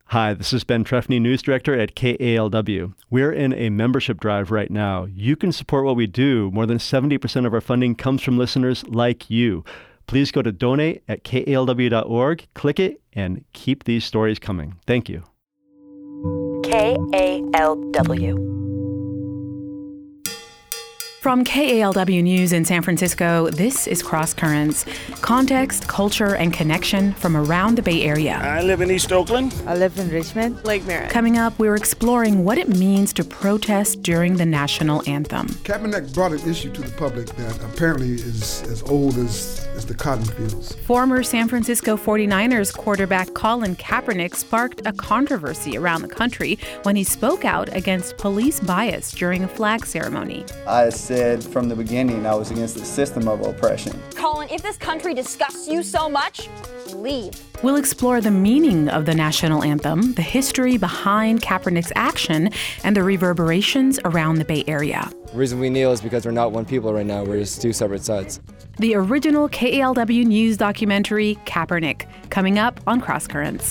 Hi, this is Ben Trefny, News Director at KALW. We're in a membership drive right now. You can support what we do. More than 70% of our funding comes from listeners like you. Please go to donate@kalw.org, click it, and keep these stories coming. Thank you. KALW. From KALW News in San Francisco, this is Cross Currents. Context, culture, and connection from around the Bay Area. I live in East Oakland. I live in Richmond. Lake Merritt. Coming up, we're exploring what it means to protest during the national anthem. Kaepernick brought an issue to the public that apparently is as old as the cotton fields. Former San Francisco 49ers quarterback Colin Kaepernick sparked a controversy around the country when he spoke out against police bias during a flag ceremony. I said from the beginning I was against the system of oppression. Colin, if this country disgusts you so much, leave. We'll explore the meaning of the national anthem, the history behind Kaepernick's action, and the reverberations around the Bay Area. The reason we kneel is because we're not one people right now. We're just two separate sides. The original KALW News documentary, Kaepernick, coming up on Cross Currents.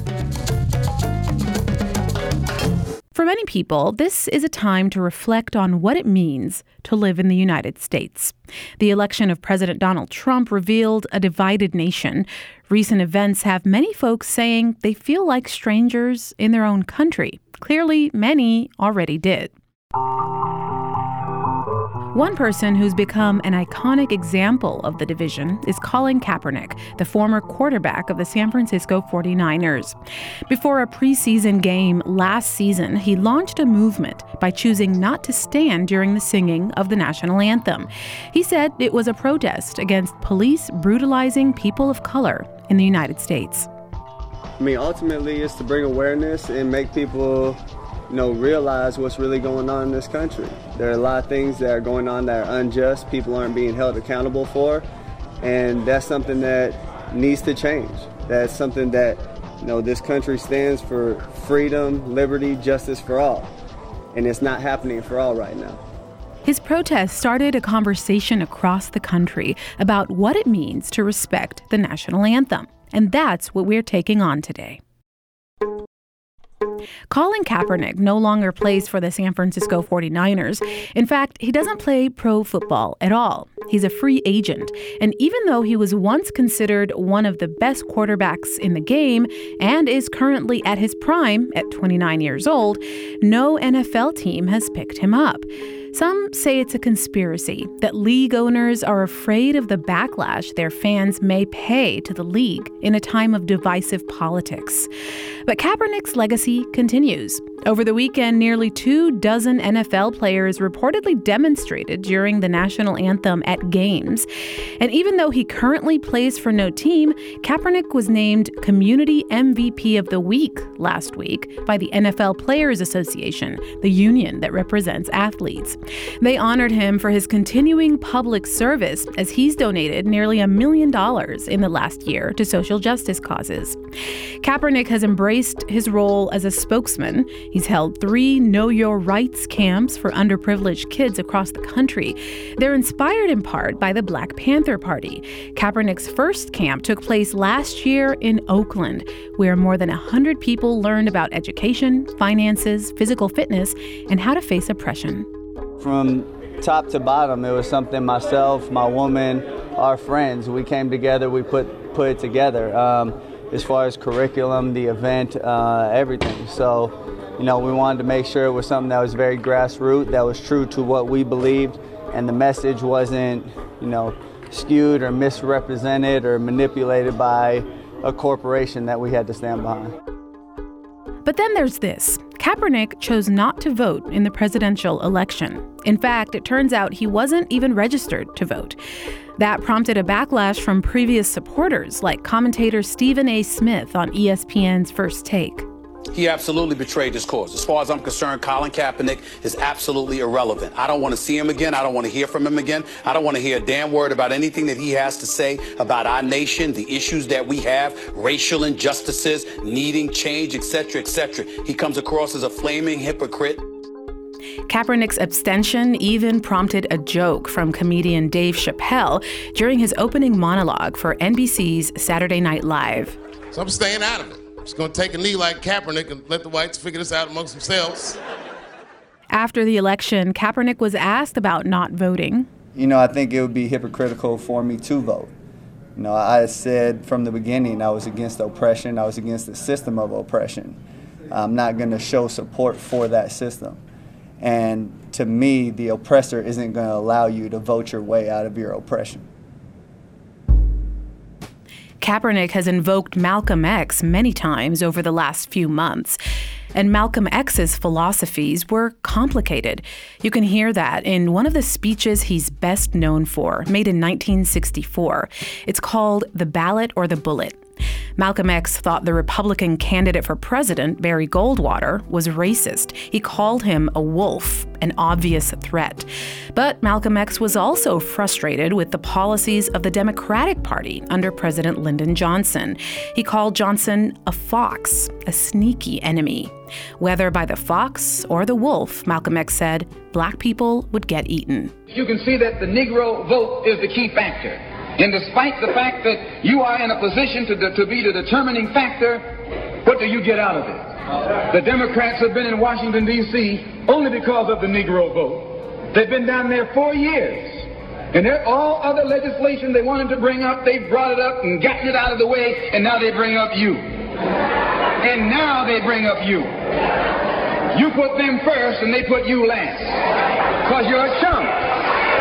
For many people, this is a time to reflect on what it means to live in the United States. The election of President Donald Trump revealed a divided nation. Recent events have many folks saying they feel like strangers in their own country. Clearly, many already did. One person who's become an iconic example of the division is Colin Kaepernick, the former quarterback of the San Francisco 49ers. Before a preseason game last season, he launched a movement by choosing not to stand during the singing of the national anthem. He said it was a protest against police brutalizing people of color in the United States. I mean, ultimately, it's to bring awareness and make people realize what's really going on in this country. There are a lot of things that are going on that are unjust, people aren't being held accountable for, and that's something that needs to change. That's something that, this country stands for freedom, liberty, justice for all, and it's not happening for all right now. His protest started a conversation across the country about what it means to respect the national anthem, and that's what we're taking on today. Colin Kaepernick no longer plays for the San Francisco 49ers. In fact, he doesn't play pro football at all. He's a free agent. And even though he was once considered one of the best quarterbacks in the game and is currently at his prime at 29 years old, no NFL team has picked him up. Some say it's a conspiracy, that league owners are afraid of the backlash their fans may pay to the league in a time of divisive politics. But Kaepernick's legacy continues. Over the weekend, nearly 24 NFL players reportedly demonstrated during the national anthem at games. And even though he currently plays for no team, Kaepernick was named Community MVP of the Week last week by the NFL Players Association, the union that represents athletes. They honored him for his continuing public service as he's donated nearly $1 million in the last year to social justice causes. Kaepernick has embraced his role as a spokesman. He's held 3 Know Your Rights camps for underprivileged kids across the country. They're inspired in part by the Black Panther Party. Kaepernick's first camp took place last year in Oakland, where more than 100 people learned about education, finances, physical fitness, and how to face oppression. From top to bottom, it was something myself, my woman, our friends, we came together, we put it together. As far as curriculum, the event, everything. So, we wanted to make sure it was something that was very grassroots, that was true to what we believed, and the message wasn't, skewed or misrepresented or manipulated by a corporation that we had to stand behind. But then there's this. Kaepernick chose not to vote in the presidential election. In fact, it turns out he wasn't even registered to vote. That prompted a backlash from previous supporters, like commentator Stephen A. Smith on ESPN's First Take. He absolutely betrayed his cause. As far as I'm concerned, Colin Kaepernick is absolutely irrelevant. I don't want to see him again. I don't want to hear from him again. I don't want to hear a damn word about anything that he has to say about our nation, the issues that we have, racial injustices, needing change, etc., etc. He comes across as a flaming hypocrite. Kaepernick's abstention even prompted a joke from comedian Dave Chappelle during his opening monologue for NBC's Saturday Night Live. So I'm staying out of it. Just going to take a knee like Kaepernick and let the whites figure this out amongst themselves. After the election, Kaepernick was asked about not voting. You know, I think it would be hypocritical for me to vote. You know, I said from the beginning I was against oppression. I was against the system of oppression. I'm not going to show support for that system. And to me, the oppressor isn't going to allow you to vote your way out of your oppression. Kaepernick has invoked Malcolm X many times over the last few months. And Malcolm X's philosophies were complicated. You can hear that in one of the speeches he's best known for, made in 1964. It's called The Ballot or the Bullet. Malcolm X thought the Republican candidate for president, Barry Goldwater, was racist. He called him a wolf, an obvious threat. But Malcolm X was also frustrated with the policies of the Democratic Party under President Lyndon Johnson. He called Johnson a fox, a sneaky enemy. Whether by the fox or the wolf, Malcolm X said, black people would get eaten. You can see that the Negro vote is the key factor. And despite the fact that you are in a position to be the determining factor, what do you get out of it? The Democrats have been in Washington, D.C. only because of the Negro vote. They've been down there 4 years. And all other legislation they wanted to bring up, they brought it up and gotten it out of the way, and now they bring up you. And now they bring up you. You put them first and they put you last. Because you're a chump.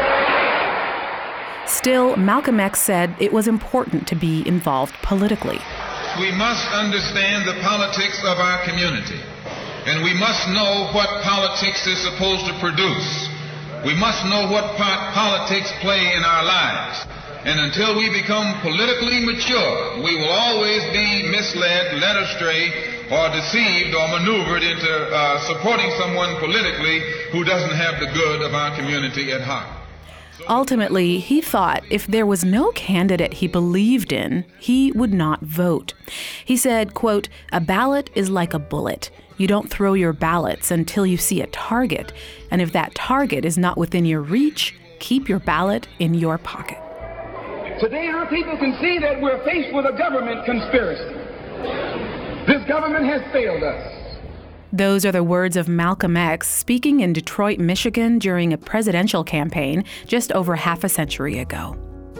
Still, Malcolm X said it was important to be involved politically. We must understand the politics of our community, and we must know what politics is supposed to produce. We must know what part politics play in our lives. And until we become politically mature, we will always be misled, led astray, or deceived or maneuvered into supporting someone politically who doesn't have the good of our community at heart. Ultimately, he thought if there was no candidate he believed in, he would not vote. He said, quote, "A ballot is like a bullet. You don't throw your ballots until you see a target. And if that target is not within your reach, keep your ballot in your pocket." Today, our people can see that we're faced with a government conspiracy. This government has failed us. Those are the words of Malcolm X speaking in Detroit, Michigan during a presidential campaign just over half a century ago.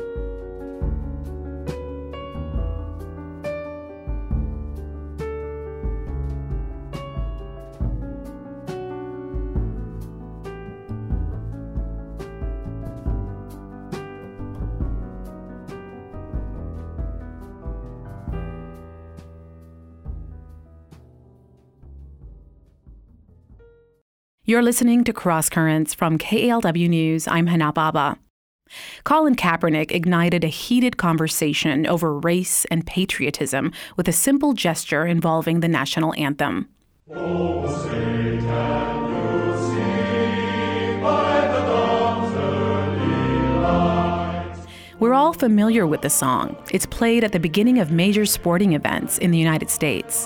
You're listening to Cross Currents from KALW News. I'm Hana Baba. Colin Kaepernick ignited a heated conversation over race and patriotism with a simple gesture involving the national anthem. Oh, Satan, you see by the dawn's early light. We're all familiar with the song. It's played at the beginning of major sporting events in the United States.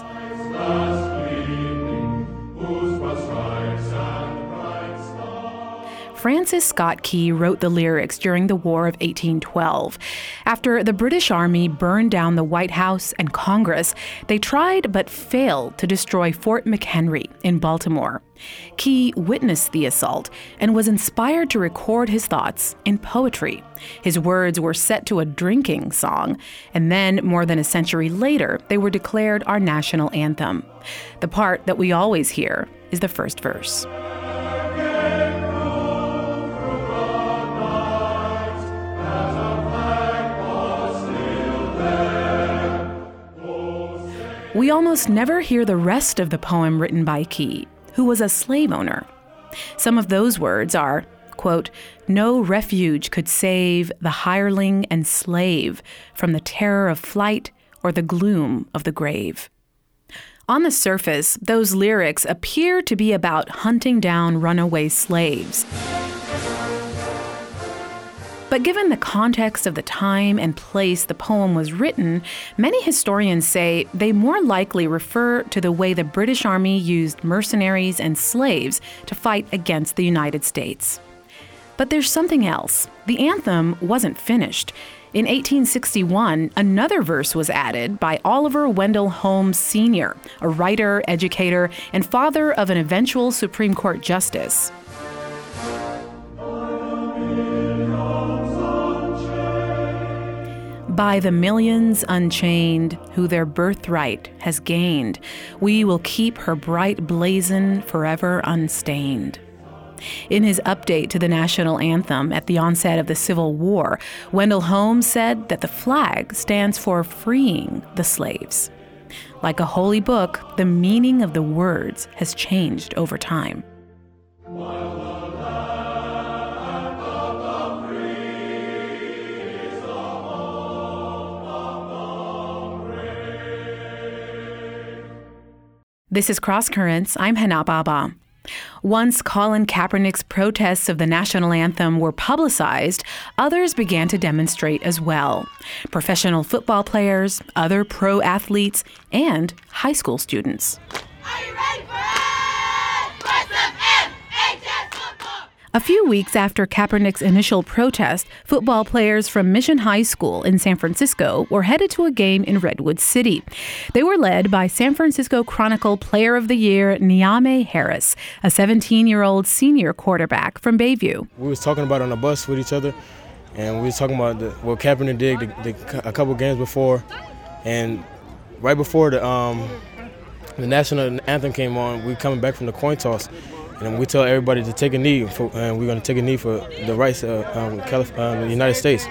Francis Scott Key wrote the lyrics during the War of 1812. After the British Army burned down the White House and Congress, they tried but failed to destroy Fort McHenry in Baltimore. Key witnessed the assault and was inspired to record his thoughts in poetry. His words were set to a drinking song, and then, more than a century later, they were declared our national anthem. The part that we always hear is the first verse. We almost never hear the rest of the poem written by Key, who was a slave owner. Some of those words are, quote, "No refuge could save the hireling and slave from the terror of flight or the gloom of the grave." On the surface, those lyrics appear to be about hunting down runaway slaves. But given the context of the time and place the poem was written, many historians say they more likely refer to the way the British Army used mercenaries and slaves to fight against the United States. But there's something else. The anthem wasn't finished. In 1861, another verse was added by Oliver Wendell Holmes Sr., a writer, educator, and father of an eventual Supreme Court justice. By the millions unchained, who their birthright has gained, we will keep her bright blazon forever unstained. In his update to the national anthem at the onset of the Civil War, Wendell Holmes said that the flag stands for freeing the slaves. Like a holy book, the meaning of the words has changed over time. This is Cross Currents. I'm Hana Baba. Once Colin Kaepernick's protests of the national anthem were publicized, others began to demonstrate as well. Professional football players, other pro athletes, and high school students. Are you ready for it? What's up, MHS football? A few weeks after Kaepernick's initial protest, football players from Mission High School in San Francisco were headed to a game in Redwood City. They were led by San Francisco Chronicle Player of the Year Niamey Harris, a 17-year-old senior quarterback from Bayview. We was talking about it on the bus with each other, and we was talking about what Kaepernick did a couple games before, and right before the national anthem came on, we coming back from the coin toss. And we tell everybody to take a knee, and we're going to take a knee for the rights of the United States.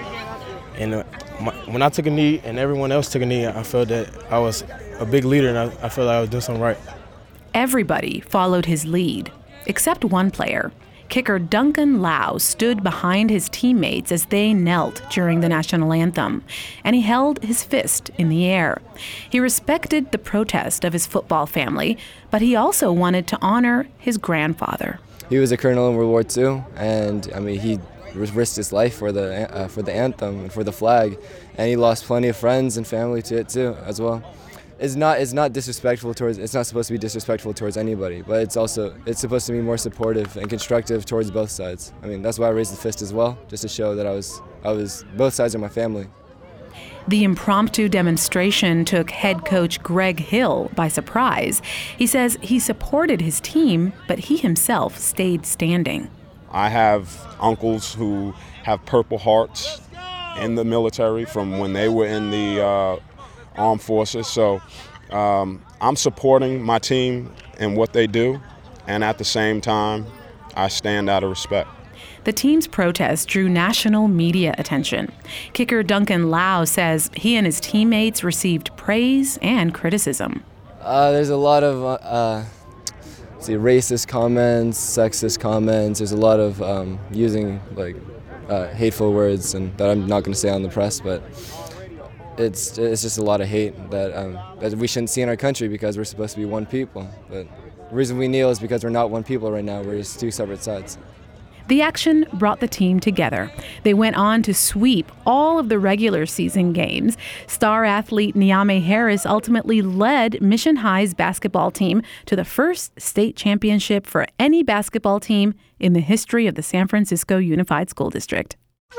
And when I took a knee and everyone else took a knee, I felt that I was a big leader, and I felt like I was doing something right. Everybody followed his lead, except one player. Kicker Duncan Lau stood behind his teammates as they knelt during the national anthem, and he held his fist in the air. He respected the protest of his football family, but he also wanted to honor his grandfather. He was a colonel in World War II, and he risked his life for the anthem and for the flag, and he lost plenty of friends and family to it too, as well. It's not disrespectful towards. It's not supposed to be disrespectful towards anybody, but it's supposed to be more supportive and constructive towards both sides. That's why I raised the fist as well, just to show that I was both sides of my family. The impromptu demonstration took head coach Greg Hill by surprise. He says he supported his team, but he himself stayed standing. I have uncles who have Purple Hearts in the military from when they were in the armed forces, so I'm supporting my team and what they do, and at the same time, I stand out of respect. The team's protest drew national media attention. Kicker Duncan Lau says he and his teammates received praise and criticism. There's a lot of racist comments, sexist comments. There's a lot of using hateful words, and that I'm not going to say on the press, but it's just a lot of hate that we shouldn't see in our country because we're supposed to be one people. But the reason we kneel is because we're not one people right now. We're just two separate sides. The action brought the team together. They went on to sweep all of the regular season games. Star athlete Niamey Harris ultimately led Mission High's basketball team to the first state championship for any basketball team in the history of the San Francisco Unified School District.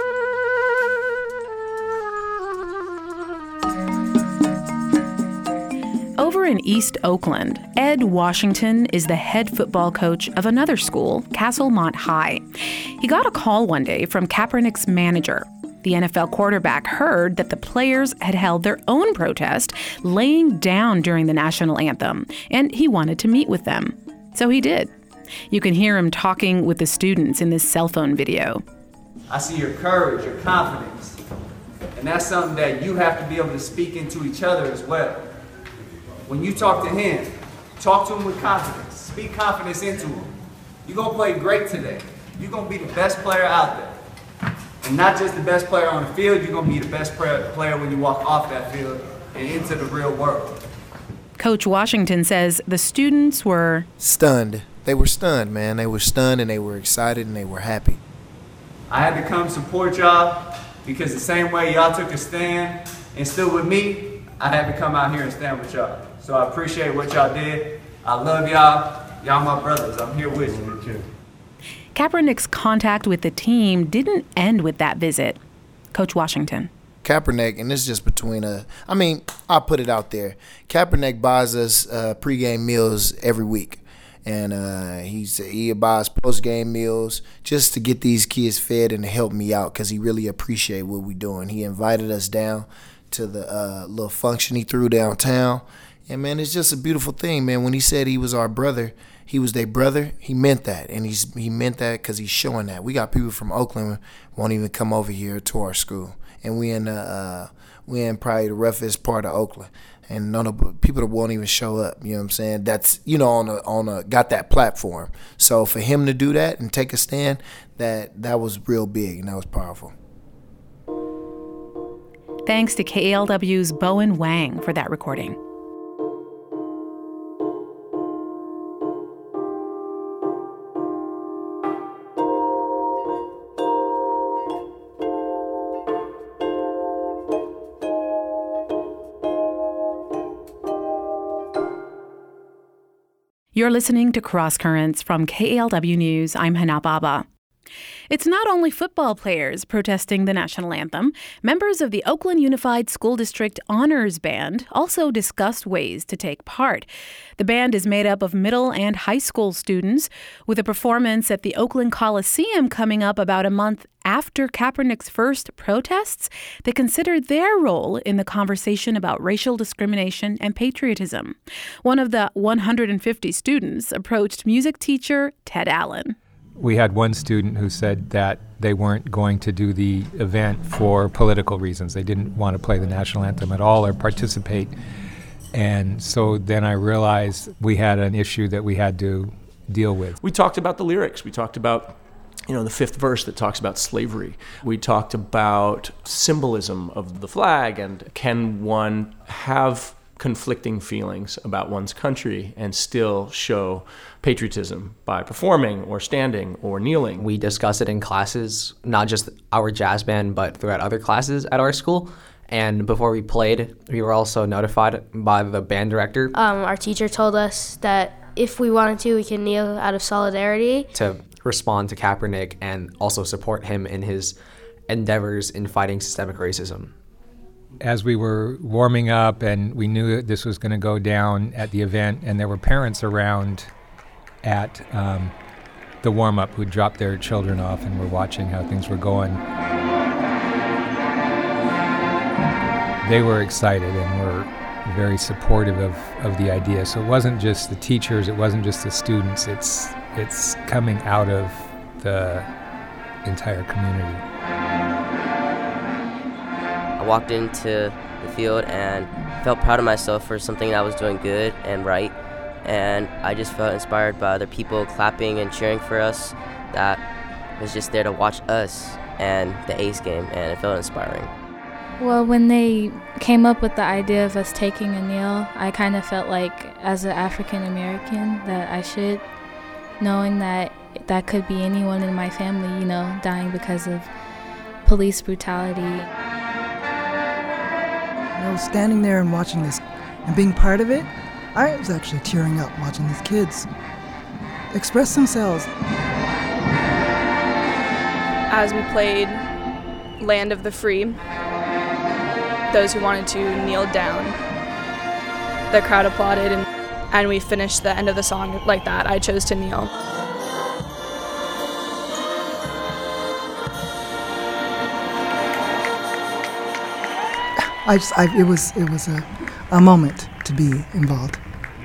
Over in East Oakland, Ed Washington is the head football coach of another school, Castlemont High. He got a call one day from Kaepernick's manager. The NFL quarterback heard that the players had held their own protest, laying down during the national anthem, and he wanted to meet with them. So he did. You can hear him talking with the students in this cell phone video. I see your courage, your confidence, and that's something that you have to be able to speak into each other as well. When you talk to him, talk to him with confidence. Speak confidence into him. You're going to play great today. You're going to be the best player out there. And not just the best player on the field, you're going to be the best player when you walk off that field and into the real world. Coach Washington says the students were stunned. They were stunned, man. They were stunned and they were excited and they were happy. I had to come support y'all because the same way y'all took a stand and stood with me, I had to come out here and stand with y'all. So I appreciate what y'all did. I love y'all. Y'all my brothers. I'm here with you. Kaepernick's contact with the team didn't end with that visit. Coach Washington. Kaepernick, and this is just between I'll put it out there. Kaepernick buys us pregame meals every week. And he buys post-game meals just to get these kids fed and to help me out because he really appreciates what we're doing. He invited us down to the little function he threw downtown. And, man, it's just a beautiful thing, man. When he said he was our brother, he was their brother, he meant that. And he meant that because he's showing that. We got people from Oakland won't even come over here to our school. And we in probably the roughest part of Oakland. And none of people that won't even show up, you know what I'm saying? That's, got that platform. So for him to do that and take a stand, that was real big and that was powerful. Thanks to KALW's Bowen Wang for that recording. You're listening to Cross Currents from KALW News. I'm Hana Baba. It's not only football players protesting the national anthem. Members of the Oakland Unified School District Honors Band also discussed ways to take part. The band is made up of middle and high school students, with a performance at the Oakland Coliseum coming up about a month after Kaepernick's first protests. They considered their role in the conversation about racial discrimination and patriotism. One of the 150 students approached music teacher Ted Allen. We had one student who said that they weren't going to do the event for political reasons. They didn't want to play the national anthem at all or participate. And so then I realized we had an issue that we had to deal with. We talked about the lyrics. We talked about, the fifth verse that talks about slavery. We talked about symbolism of the flag and can one have conflicting feelings about one's country and still show patriotism by performing or standing or kneeling. We discuss it in classes, not just our jazz band, but throughout other classes at our school. And before we played, we were also notified by the band director. Our teacher told us that if we wanted to, we can kneel out of solidarity. To respond to Kaepernick and also support him in his endeavors in fighting systemic racism. As we were warming up and we knew that this was going to go down at the event, and there were parents around at the warm-up who dropped their children off and were watching how things were going. They were excited and were very supportive of the idea. So it wasn't just the teachers, it wasn't just the students, it's coming out of the entire community. I walked into the field and felt proud of myself for something that I was doing good and right. And I just felt inspired by other people clapping and cheering for us that was just there to watch us and the Ace game, and it felt inspiring. Well, when they came up with the idea of us taking a kneel, I kind of felt like, as an African American, that I should, knowing that that could be anyone in my family, dying because of police brutality. Standing there and watching this and being part of it, I was actually tearing up watching these kids express themselves. As we played Land of the Free, those who wanted to kneel down, the crowd applauded, and we finished the end of the song like that. I chose to kneel. It was a moment to be involved.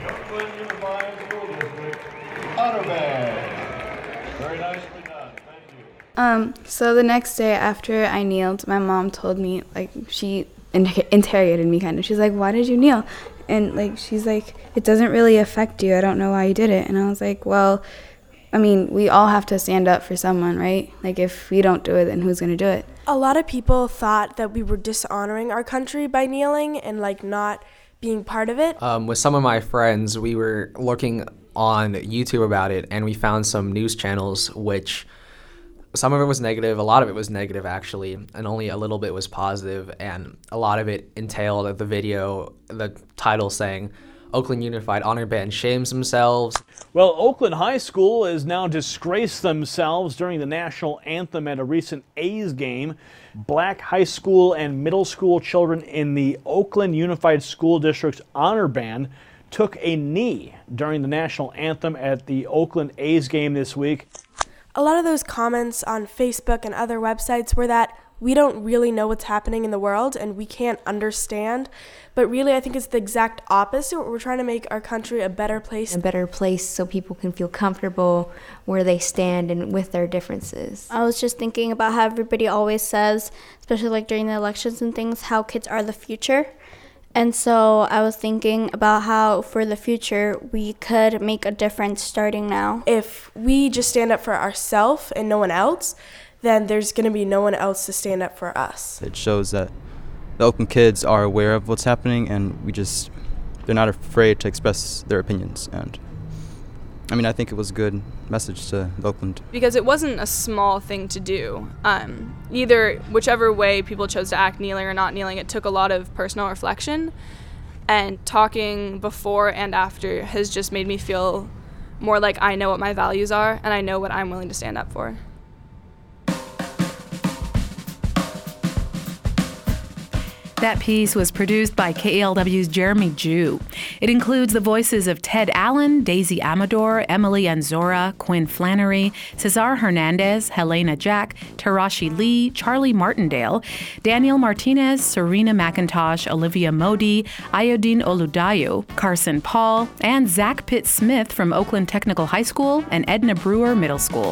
So the next day after I kneeled, my mom told me, she interrogated me kind of. She's like, "Why did you kneel?" And she's like, "It doesn't really affect you. I don't know why you did it." And I was like, "Well, we all have to stand up for someone, right? If we don't do it, then who's going to do it?" A lot of people thought that we were dishonoring our country by kneeling and not being part of it. With some of my friends, we were looking on YouTube about it, and we found some news channels which some of it was negative, a lot of it was negative actually, and only a little bit was positive, and a lot of it entailed the video, the title saying, Oakland Unified Honor Band shames themselves. Well, Oakland High School has now disgraced themselves during the national anthem at a recent A's game. Black high school and middle school children in the Oakland Unified School District's Honor Band took a knee during the national anthem at the Oakland A's game this week. A lot of those comments on Facebook and other websites were that we don't really know what's happening in the world and we can't understand. But really, I think it's the exact opposite. We're trying to make our country a better place. A better place so people can feel comfortable where they stand and with their differences. I was just thinking about how everybody always says, especially like during the elections and things, how kids are the future. And so I was thinking about how for the future we could make a difference starting now. If we just stand up for ourselves and no one else, then there's going to be no one else to stand up for us. It shows that the Oakland kids are aware of what's happening, and they're not afraid to express their opinions. And I mean, I think it was a good message to Oakland. Because it wasn't a small thing to do. Whichever way people chose to act, kneeling or not kneeling, it took a lot of personal reflection. And talking before and after has just made me feel more like I know what my values are and I know what I'm willing to stand up for. That piece was produced by KALW's Jeremy Jew. It includes the voices of Ted Allen, Daisy Amador, Emily Anzora, Quinn Flannery, Cesar Hernandez, Helena Jack, Tarashi Lee, Charlie Martindale, Daniel Martinez, Serena McIntosh, Olivia Modi, Iodine Oludayo, Carson Paul, and Zach Pitt-Smith from Oakland Technical High School and Edna Brewer Middle School.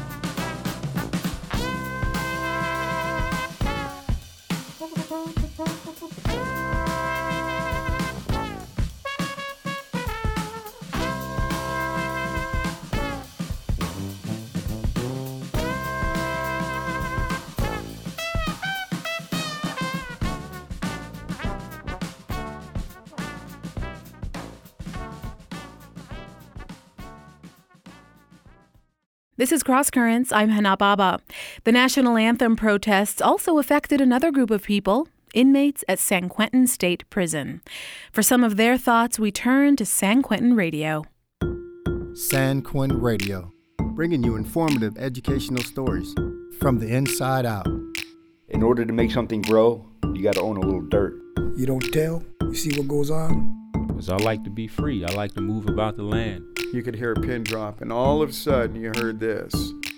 This is Cross Currents. I'm Hana Baba. The national anthem protests also affected another group of people, inmates at San Quentin State Prison. For some of their thoughts, we turn to San Quentin Radio. San Quentin Radio, bringing you informative educational stories from the inside out. In order to make something grow, you got to own a little dirt. You don't tell, you see what goes on. Because I like to be free. I like to move about the land. You could hear a pin drop, and all of a sudden you heard this.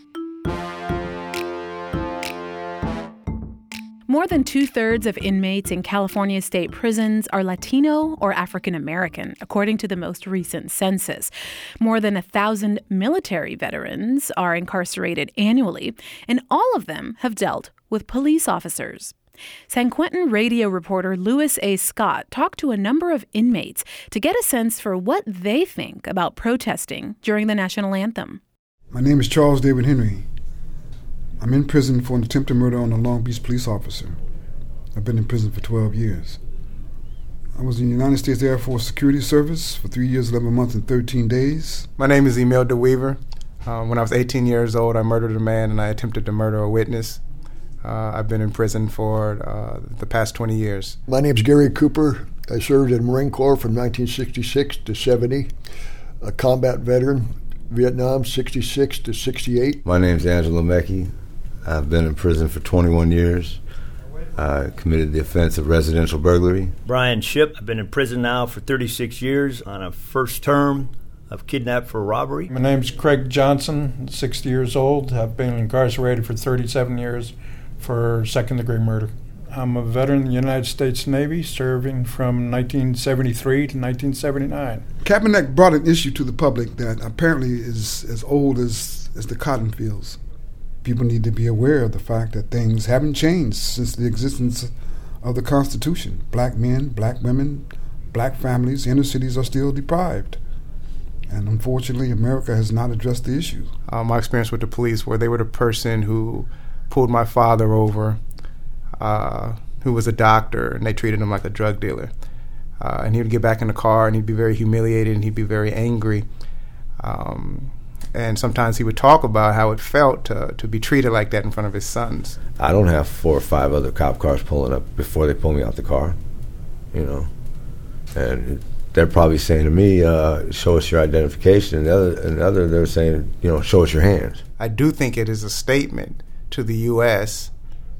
More than 2/3 of inmates in California state prisons are Latino or African American, according to the most recent census. More than 1,000 military veterans are incarcerated annually, and all of them have dealt with police officers. San Quentin radio reporter Louis A. Scott talked to a number of inmates to get a sense for what they think about protesting during the national anthem. My name is Charles David Henry. I'm in prison for an attempted murder on a Long Beach police officer. I've been in prison for 12 years. I was in the United States Air Force Security Service for 3 years, 11 months, and 13 days. My name is Emil DeWeaver. When I was 18 years old, I murdered a man and I attempted to murder a witness. I've been in prison for the past 20 years. My name's Gary Cooper. I served in the Marine Corps from 1966 to 70. A combat veteran, Vietnam, 66 to 68. My name's Angelo Mecchi. I've been in prison for 21 years. I committed the offense of residential burglary. Brian Shipp. I've been in prison now for 36 years on a first term of kidnapped for robbery. My name's Craig Johnson, 60 years old. I've been incarcerated for 37 years for second-degree murder. I'm a veteran of the United States Navy, serving from 1973 to 1979. Kaepernick brought an issue to the public that apparently is as old as the cotton fields. People need to be aware of the fact that things haven't changed since the existence of the Constitution. Black men, black women, black families, inner cities are still deprived. And unfortunately, America has not addressed the issue. My experience with the police, where they were the person who pulled my father over, who was a doctor, and they treated him like a drug dealer. And he would get back in the car, and he'd be very humiliated, and he'd be very angry. And sometimes he would talk about how it felt to be treated like that in front of his sons. I don't have 4 or 5 other cop cars pulling up before they pull me out the car, you know. And they're probably saying to me, show us your identification. And the other, they're saying, show us your hands. I do think it is a statement to the U.S.,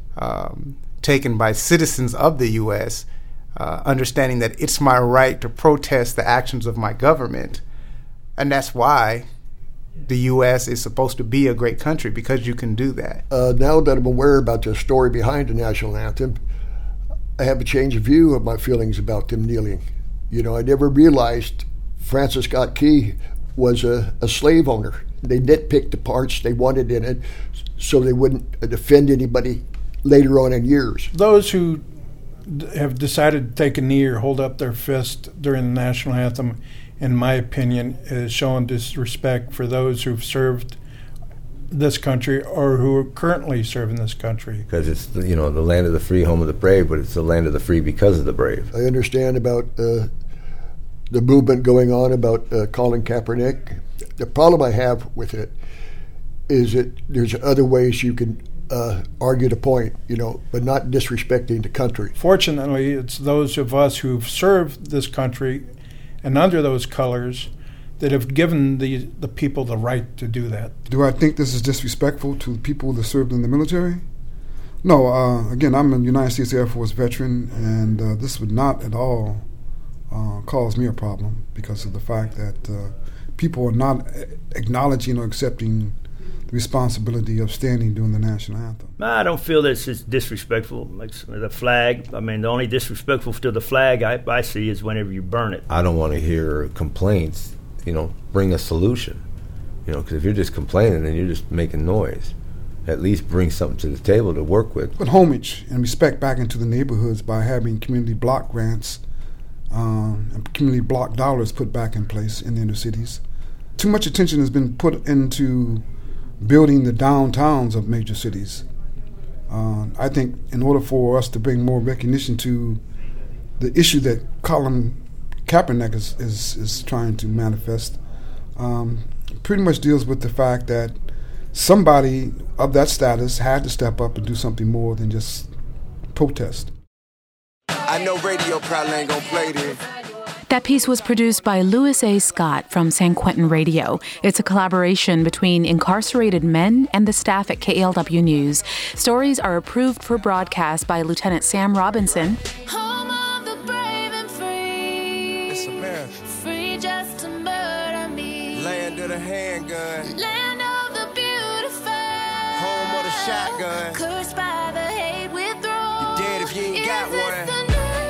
taken by citizens of the U.S., understanding that it's my right to protest the actions of my government. And that's why the U.S. is supposed to be a great country, because you can do that. Now that I'm aware about the story behind the national anthem, I have a change of view of my feelings about them kneeling. I never realized Francis Scott Key was a slave owner. They nitpicked the parts they wanted in it so they wouldn't offend anybody later on in years. Those who have decided to take a knee or hold up their fist during the national anthem, in my opinion, is showing disrespect for those who've served this country or who are currently serving this country. Because it's the land of the free, home of the brave, but it's the land of the free because of the brave. I understand about the movement going on about Colin Kaepernick. The problem I have with it is that there's other ways you can argue the point, but not disrespecting the country. Fortunately, it's those of us who've served this country and under those colors that have given the people the right to do that. Do I think this is disrespectful to the people that served in the military? No. Again, I'm a United States Air Force veteran, and this would not at all cause me a problem because of the fact that people are not acknowledging or accepting the responsibility of standing during the national anthem. I don't feel that it's disrespectful. Like the flag, the only disrespectful to the flag I see is whenever you burn it. I don't want to hear complaints, bring a solution. Because if you're just complaining, then you're just making noise. At least bring something to the table to work with. Put homage and respect back into the neighborhoods by having community block grants and community block dollars put back in place in the inner cities. Too much attention has been put into building the downtowns of major cities. I think in order for us to bring more recognition to the issue that Colin Kaepernick is trying to manifest, pretty much deals with the fact that somebody of that status had to step up and do something more than just protest. I know radio probably ain't gonna play this. That piece was produced by Louis A. Scott from San Quentin Radio. It's a collaboration between incarcerated men and the staff at KALW News. Stories are approved for broadcast by Lieutenant Sam Robinson. Home of the brave and free. It's America. Free just to murder me. Land of the handgun. Land of the beautiful. Home of the shotgun. Cursed by the hate withdrawn. You're dead if you ain't got one.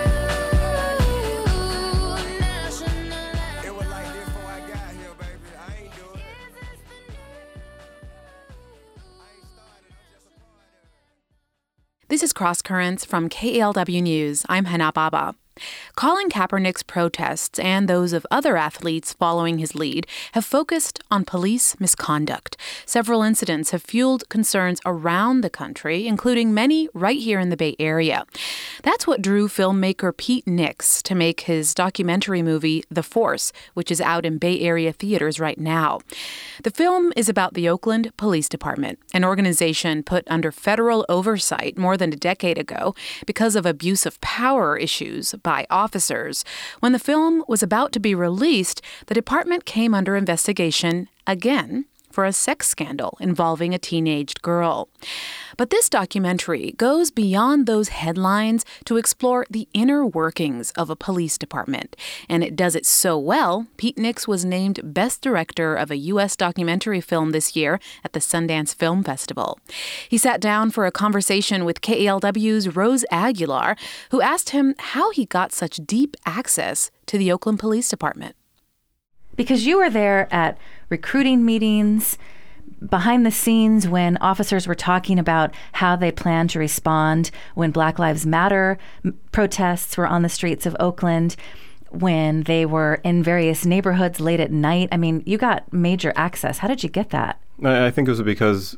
This is Cross Currents from KALW News. I'm Hana Baba. Colin Kaepernick's protests and those of other athletes following his lead have focused on police misconduct. Several incidents have fueled concerns around the country, including many right here in the Bay Area. That's what drew filmmaker Pete Nix to make his documentary movie The Force, which is out in Bay Area theaters right now. The film is about the Oakland Police Department, an organization put under federal oversight more than a decade ago because of abuse of power issues by officers. When the film was about to be released, the department came under investigation again for a sex scandal involving a teenaged girl. But this documentary goes beyond those headlines to explore the inner workings of a police department. And it does it so well, Pete Nix was named Best Director of a U.S. documentary film this year at the Sundance Film Festival. He sat down for a conversation with KALW's Rose Aguilar, who asked him how he got such deep access to the Oakland Police Department. Because you were there at recruiting meetings, behind the scenes when officers were talking about how they plan to respond when Black Lives Matter protests were on the streets of Oakland, when they were in various neighborhoods late at night. I mean, you got major access. How did you get that? I think it was because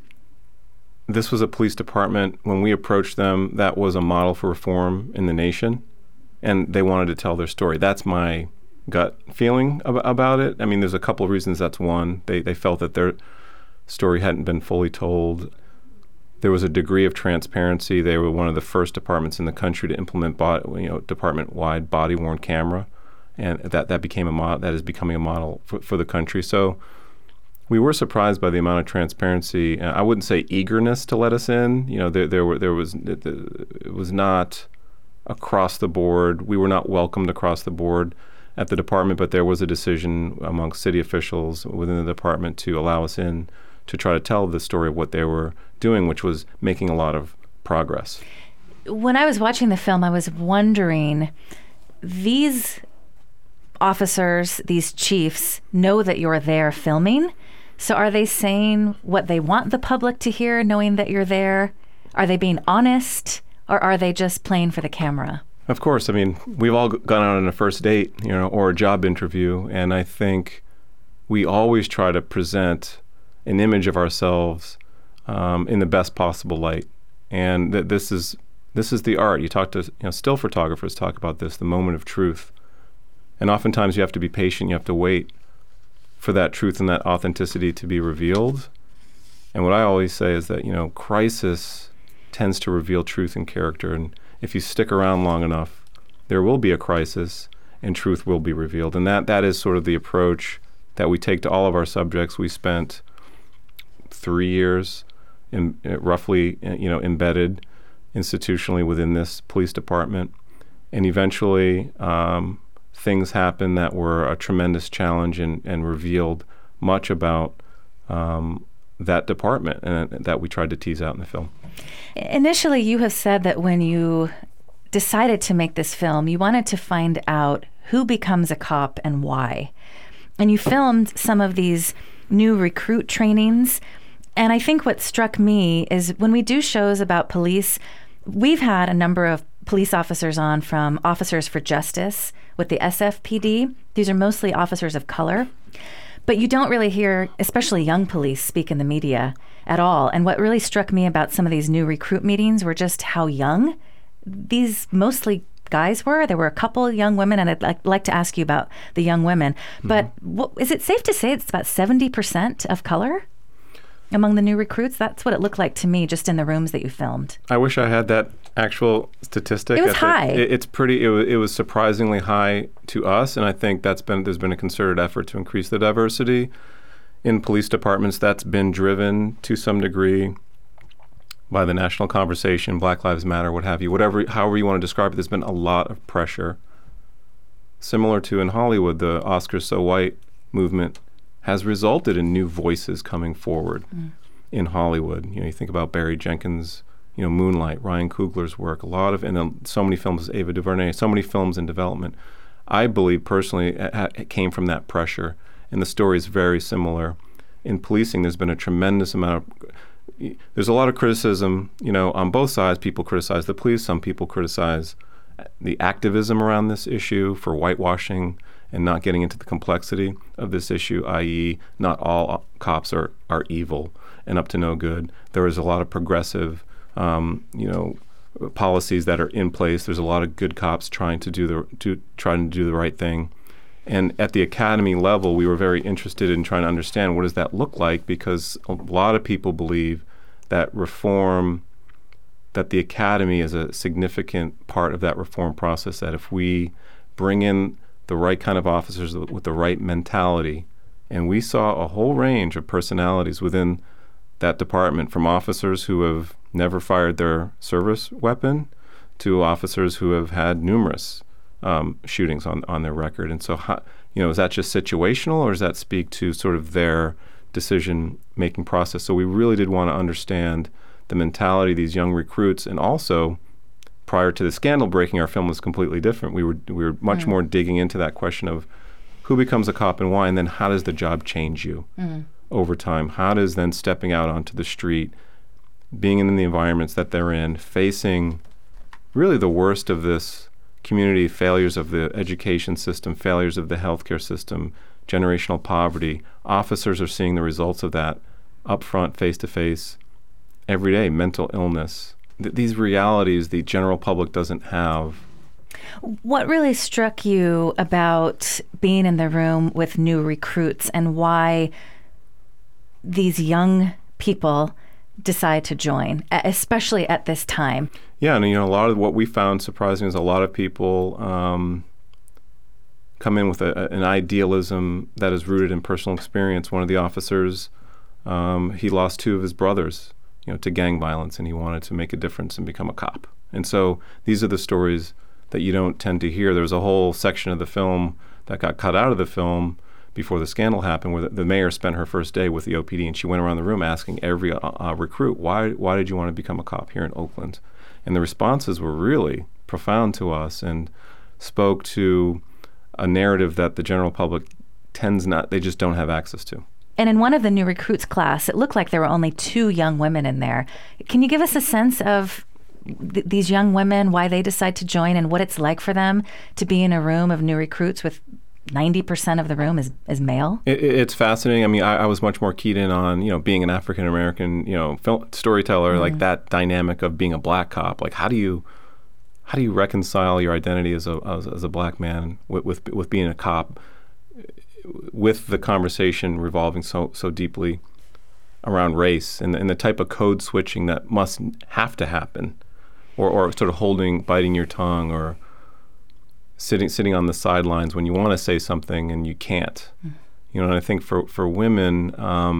this was a police department, when we approached them, that was a model for reform in the nation, and they wanted to tell their story. That's my gut feeling about it. I mean, there's a couple of reasons. That's one. They felt that their story hadn't been fully told. There was a degree of transparency. They were one of the first departments in the country to implement department-wide body-worn camera. and that became that is becoming a model for the country. So we were surprised by the amount of transparency. I wouldn't say eagerness to let us in. It was not across the board. We were not welcomed across the board at the department, but there was a decision amongst city officials within the department to allow us in to try to tell the story of what they were doing, which was making a lot of progress. When I was watching the film, I was wondering, these officers, these chiefs, know that you're there filming. So are they saying what they want the public to hear, knowing that you're there? Are they being honest, or are they just playing for the camera? Of course. I mean, we've all gone out on a first date, or a job interview, and I think we always try to present an image of ourselves in the best possible light. And this is the art. You talk to still photographers talk about this, the moment of truth. And oftentimes you have to be patient. You have to wait for that truth and that authenticity to be revealed. And what I always say is that, crisis tends to reveal truth and character. And if you stick around long enough, there will be a crisis and truth will be revealed. And that is sort of the approach that we take to all of our subjects. We spent 3 years roughly, embedded institutionally within this police department. And eventually, things happened that were a tremendous challenge and revealed much about that department, and that we tried to tease out in the film. Initially, you have said that when you decided to make this film, you wanted to find out who becomes a cop and why. And you filmed some of these new recruit trainings. And I think what struck me is when we do shows about police, we've had a number of police officers on from Officers for Justice with the SFPD. These are mostly officers of color. But you don't really hear, especially young police, speak in the media at all. And what really struck me about some of these new recruit meetings were just how young these mostly guys were. There were a couple young women, and I'd like to ask you about the young women. But is it safe to say it's about 70% of color among the new recruits? That's what it looked like to me just in the rooms that you filmed. I wish I had that actual statistic. It was high. It was surprisingly high to us, and I think there's been a concerted effort to increase the diversity in police departments. That's been driven to some degree by the national conversation, Black Lives Matter, what have you, however you want to describe it. There's been a lot of pressure. Similar to in Hollywood, the Oscars So White movement has resulted in new voices coming forward in Hollywood. You think about Barry Jenkins, Moonlight, Ryan Coogler's work, and so many films, Ava DuVernay, so many films in development. I believe personally it came from that pressure, and the story is very similar. In policing, there's been a tremendous amount of, there's a lot of criticism, on both sides. People criticize the police, some people criticize the activism around this issue for whitewashing and not getting into the complexity of this issue, i.e. not all cops are evil and up to no good. There is a lot of progressive, policies that are in place. There's a lot of good cops trying to do the right thing. And at the academy level, we were very interested in trying to understand what does that look like, because a lot of people believe that that the academy is a significant part of that reform process, that if we bring in the right kind of officers with the right mentality, and we saw a whole range of personalities within that department, from officers who have never fired their service weapon to officers who have had numerous shootings on their record. And so, is that just situational, or does that speak to sort of their decision-making process? So we really did want to understand the mentality of these young recruits. And also, prior to the scandal breaking, our film was completely different. We were much more digging into that question of who becomes a cop and why, and then how does the job change you over time? How does then stepping out onto the street, being in the environments that they're in, facing really the worst of this community, failures of the education system, failures of the healthcare system, generational poverty. Officers are seeing the results of that up front, face-to-face, every day, mental illness. These realities the general public doesn't have. What really struck you about being in the room with new recruits, and why these young people decide to join, especially at this time? Yeah, and a lot of what we found surprising is a lot of people come in with an idealism that is rooted in personal experience. One of the officers, he lost 2 of his brothers, to gang violence, and he wanted to make a difference and become a cop. And so these are the stories that you don't tend to hear. There was a whole section of the film that got cut out of the film before the scandal happened, where the mayor spent her first day with the OPD, and she went around the room asking every recruit, why did you want to become a cop here in Oakland? And the responses were really profound to us and spoke to a narrative that the general public they just don't have access to. And in one of the new recruits class, it looked like there were only 2 young women in there. Can you give us a sense of these young women, why they decide to join, and what it's like for them to be in a room of new recruits with 90% of the room is male? It's fascinating. I mean, I was much more keyed in on, being an African-American, storyteller, like that dynamic of being a black cop. Like, how do you reconcile your identity as a black man with being a cop, with the conversation revolving so deeply around race and the type of code switching that must have to happen, or sort of biting your tongue, or sitting on the sidelines when you want to say something and you can't. And I think for women,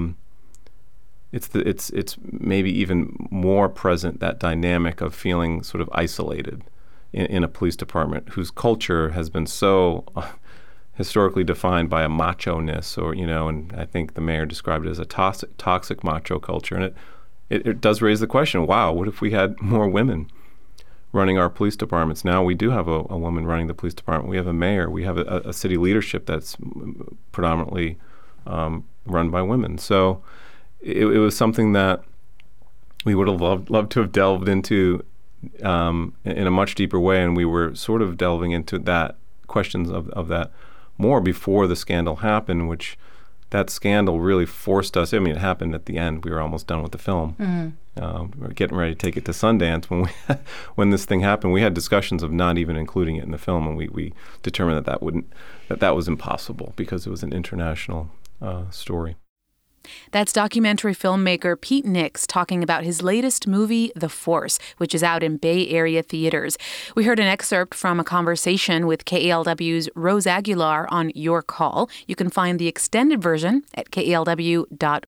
it's maybe even more present, that dynamic of feeling sort of isolated in a police department whose culture has been so historically defined by a macho-ness, and I think the mayor described it as a toxic macho culture. And it does raise the question, wow, what if we had more women running our police departments? Now we do have a woman running the police department. We have a mayor. We have a city leadership that's predominantly run by women. So it was something that we would have loved to have delved into in a much deeper way, and we were sort of delving into that questions of that more before the scandal happened, which that scandal really forced us. I mean, it happened at the end. We were almost done with the film. We were getting ready to take it to Sundance when this thing happened. We had discussions of not even including it in the film, and we determined that was impossible because it was an international story. That's documentary filmmaker Pete Nix talking about his latest movie, The Force, which is out in Bay Area theaters. We heard an excerpt from a conversation with KALW's Rose Aguilar on Your Call. You can find the extended version at kalw.org.